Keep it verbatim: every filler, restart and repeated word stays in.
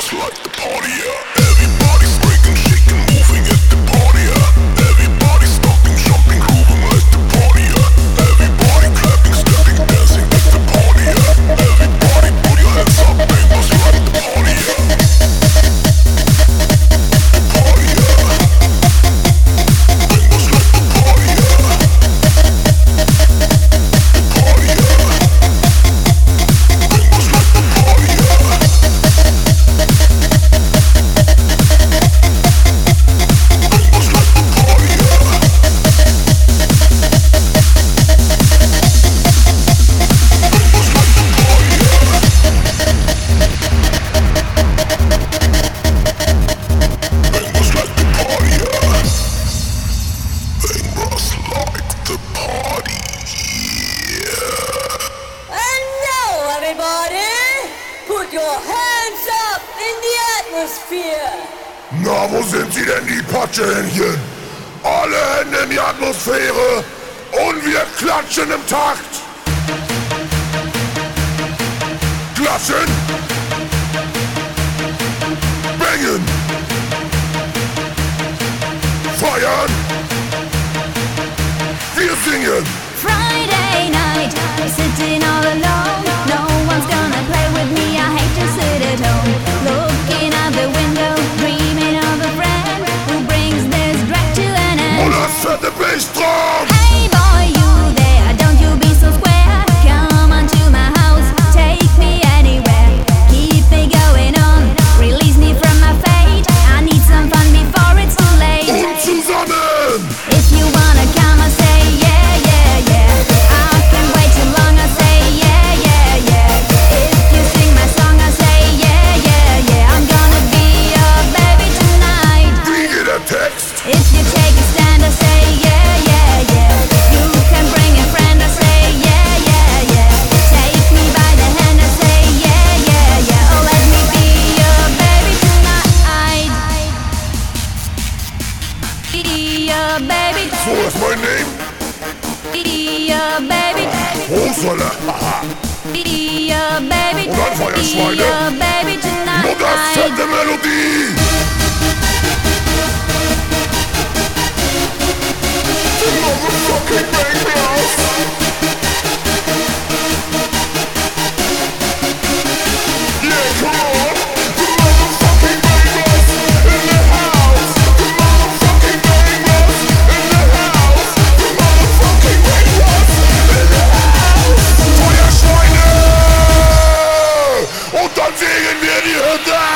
Na, wo sind sie denn, die Patschehändchen? Alle Hände in die Atmosphäre und wir klatschen im Takt. Klatschen. Bängen. Feiern. Wir singen. Friday night, sitting all alone. No one's gonna play with me, I hate to sit at home. Looking out the window, dreaming of a friend who brings this dread to an end. Und das fette Bassdrum. Hey boy, you there, don't you be so square. Come on to my house, take me anywhere. Keep me going on, release me from my fate. I need some fun before it's too late. Und zusammen. If you wanna come, I say yeah, yeah, yeah. I can't wait too long, I say yeah, yeah, yeah. If you sing my song, I say yeah, yeah, yeah. I'm gonna be your baby tonight. Wie geht der Text? If you take a stand, I say yeah, yeah, yeah. You can bring a friend, I say yeah, yeah, yeah. Take me by the hand, I say yeah, yeah, yeah. Oh, let me be your baby tonight. Be your baby. So, that's mein Name. Be your baby. Hochsäule. Haha. Be your baby. Und dann Feuerschweine. Be your baby tonight. Und das fette Melodie. Motherfucking Bangers. Yeah, come on. The motherfucking Bangers in the house. The motherfucking Bangers in the house. The motherfucking Bangers in the house. Feuerschweine. Und dann singen wir die Hütte.